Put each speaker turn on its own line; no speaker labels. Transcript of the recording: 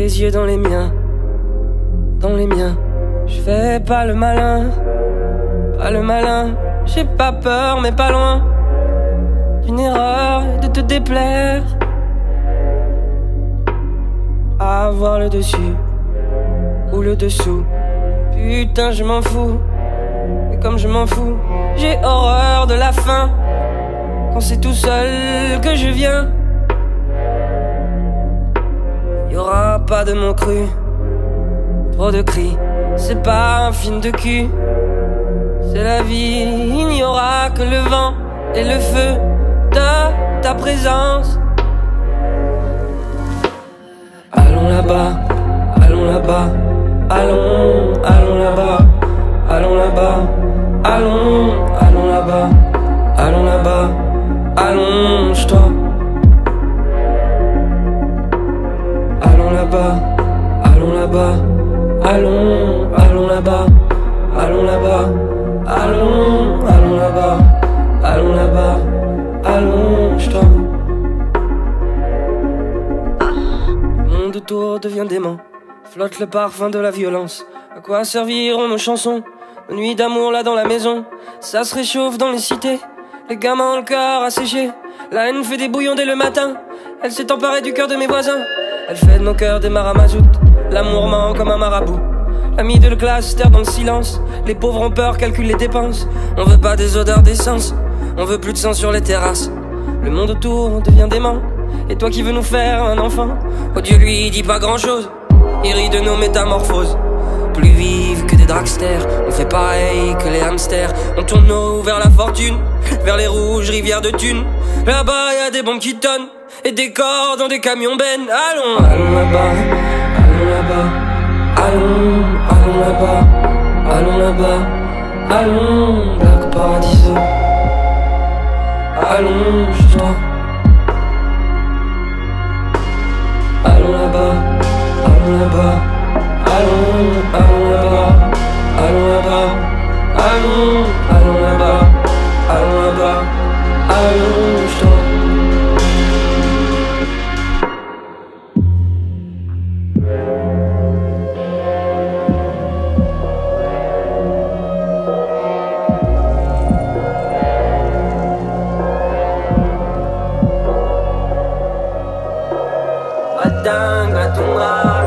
les yeux dans les miens, dans les miens. Je fais pas le malin, pas le malin. J'ai pas peur mais pas loin d'une erreur et de te déplaire. Avoir le dessus ou le dessous, putain je m'en fous. Et comme je m'en fous, j'ai horreur de la fin. Quand c'est tout seul que je viens, y'aura pas de mots crus, trop de cris. C'est pas un film de cul, c'est la vie. Il n'y aura que le vent et le feu de ta présence. Allons là-bas, allons là-bas, allons, allons là-bas, allons là-bas, allons, allons là-bas, allons là-bas, allonge-toi. Allons là-bas, allons là-bas, allons, allons là-bas, allons là-bas, allons, allons là-bas, allons là-bas, allonge-toi. Le monde autour devient dément, flotte le parfum de la violence. À quoi serviront nos chansons, nos nuits d'amour là dans la maison? Ça se réchauffe dans les cités, les gamins ont le cœur asséché. La haine fait des bouillons dès le matin, elle s'est emparée du cœur de mes voisins. Elle fait de nos cœurs des maramazout, l'amour ment comme un marabout. L'ami de classe terre dans le silence, les pauvres ont peur, calculent les dépenses. On veut pas des odeurs d'essence, on veut plus de sang sur les terrasses. Le monde autour devient dément, et toi qui veux nous faire un enfant, oh Dieu lui dit pas grand chose, il rit de nos métamorphoses. Plus vives que des dragsters, on fait pareil que les hamsters. On tourne nos vers la fortune, vers les rouges rivières de thunes. Là-bas y a des bombes qui tonnent, et des corps dans des camions bennes. Allons, allons là-bas, allons là-bas, allons, allons là-bas, allons là-bas, allons, Black Paradiso. Allonge-toi. Allons là-bas, allons là-bas, allons, allons là-bas, allons là-bas, allons, allons là-bas, allons là-bas, allonge-toi. Badang, badunga.